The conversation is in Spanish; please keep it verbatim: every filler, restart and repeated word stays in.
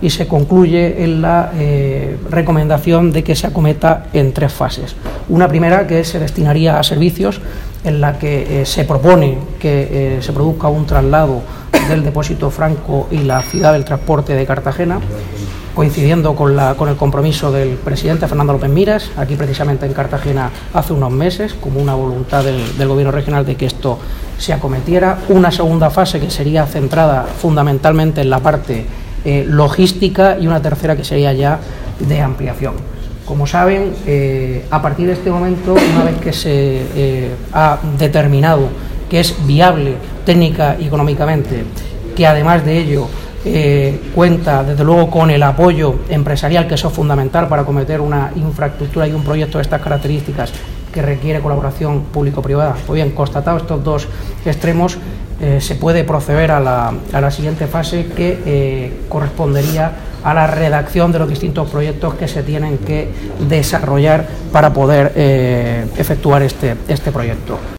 y se concluye en la eh, recomendación de que se acometa en tres fases. Una primera, que se destinaría a servicios, en la que eh, se propone que eh, se produzca un traslado del depósito Franco y la ciudad del transporte de Cartagena, coincidiendo con, la, con el compromiso del presidente Fernando López Miras, aquí precisamente en Cartagena hace unos meses, como una voluntad del, del gobierno regional de que esto se acometiera. Una segunda fase que sería centrada fundamentalmente en la parte eh, logística, y una tercera que sería ya de ampliación. Como saben, eh, a partir de este momento, una vez que se eh, ha determinado que es viable técnica y económicamente, que además de ello eh, cuenta desde luego con el apoyo empresarial, que eso es fundamental para acometer una infraestructura y un proyecto de estas características que requiere colaboración público-privada. Pues bien, constatados estos dos extremos, eh, se puede proceder a la, a la siguiente fase, que eh, correspondería a la redacción de los distintos proyectos que se tienen que desarrollar para poder eh, efectuar este, este proyecto.